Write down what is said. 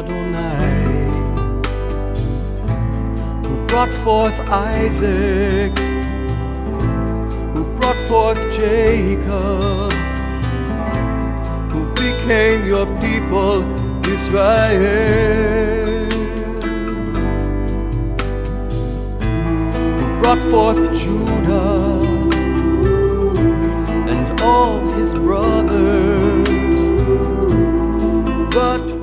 Adonai, who brought forth Isaac, who brought forth Jacob, who became your people Israel, who brought forth Judah and all his brothers, but